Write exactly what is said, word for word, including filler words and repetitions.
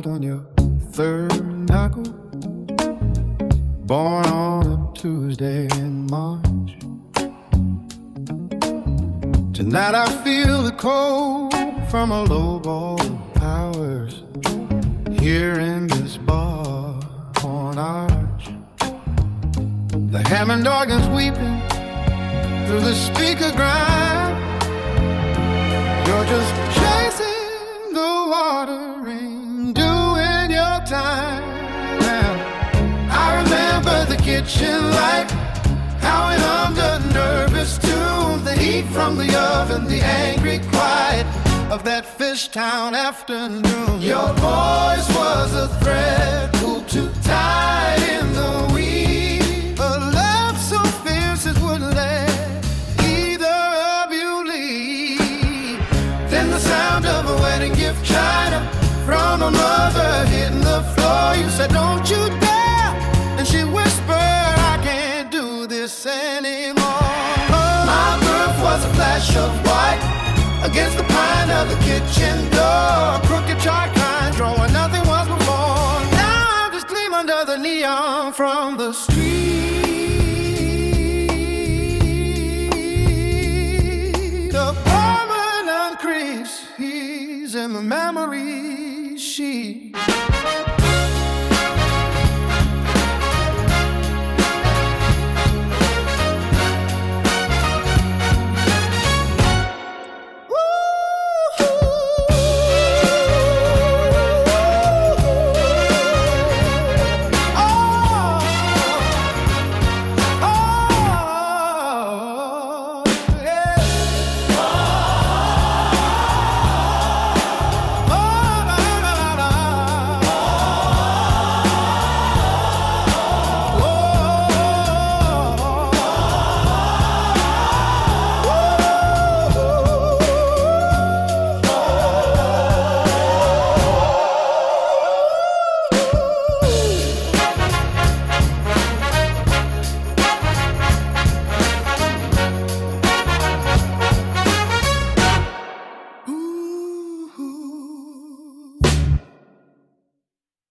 out on your third knuckle. Born on a Tuesday in March. Tonight I feel the cold from a low ball of powers here in this bar on Arch. The Hammond organ's weeping through the speaker grind. You're just chasing the water rain, doing your time. I remember the kitchen light, how it hummed a nervous tune, the heat from the oven, the angry quiet of that Fishtown afternoon. Your voice was a thread pulled too tight in the weed, a love so fierce it wouldn't let either of you leave. Then the sound of a wedding gift china from a mother hitting the floor. You said, "Don't you dare," and she whispered, "I can't do this anymore." My birth was a flash of white against the pine of the kitchen door, crooked chalk lines drawing nothing was before. Now I'm just gleam under the neon from the street. A permanent crease in the memory sheet.